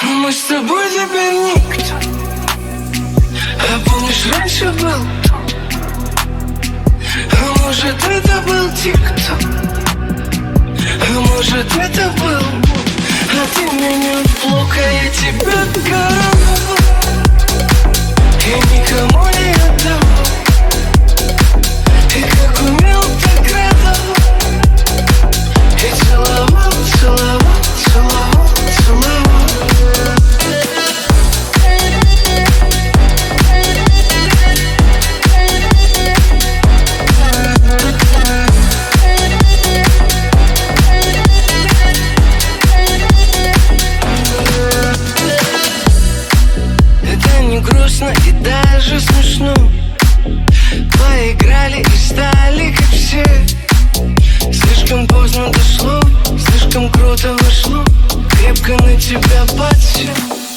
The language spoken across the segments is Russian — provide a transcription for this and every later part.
Мы с тобой теперь никто. А помнишь, раньше был? А может, это был тик-ток? А может, это был? А ты меня в блок, а я тебя короновал и никому не отдавал. И как умел, так радовал. И целовал, целовал, целовал, целовал. Это не грустно и даже смешно. Поиграли и стали как все. Слишком поздно дошло, слишком круто вышло. Крепко на тебя подсел.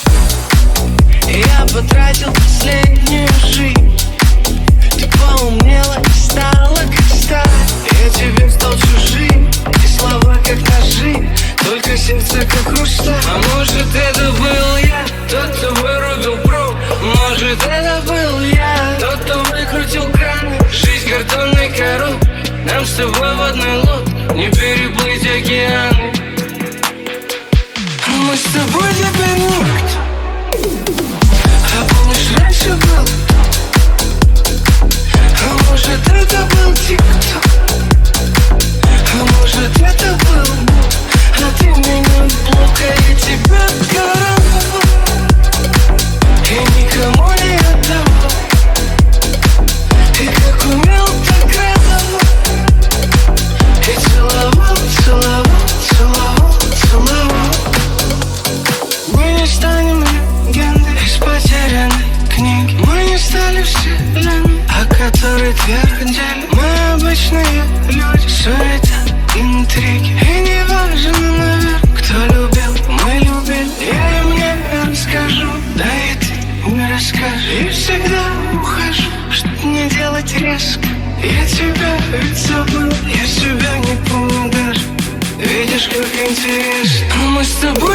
Я потратил последнюю жизнь. Ты поумнела и стала как сталь. Я тебе стал чужим, и слова как ножи, только сердце как хрусталь. А может, это был я, тот, кто вырубил провод. Может, это был я, тот, кто выкрутил краны. Жизнь картонной коробки, нам с тобой в одной лодке не переплыть океаны. Мы с тобой теперь никто. А помнишь, раньше был? А может, это был тик-ток? А может, это был? А ты меня в блок, а я тебя короновал и никому не отдавал. И как умел, так радовал. И целовал, целовал, целовал, целовал. Мы не станем легендой из потерянной книги. Мы не стали вселенной, о которой твердили. Мы обычные люди, суета, интриги. И не важно, наверное, кто любил, мы любили. Я им не расскажу, да и ты не расскажешь. И всегда ухожу, чтоб не делать резко. Я тебя ведь забыл, я себя не помню даже. Видишь, как интересно. Мы с тобой